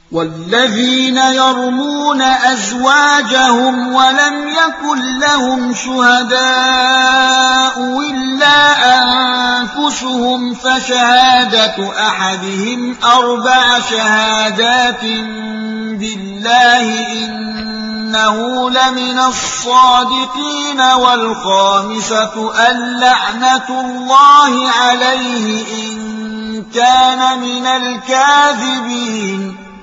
والذين يرمون أزواجهم ولم يكن لهم شهداء إلا أنفسهم فشهادة أحدهم 4 شهادات بالله إنه لمن الصادقين، والخامسة أن لعنة الله عليه إن كان من الكاذبين.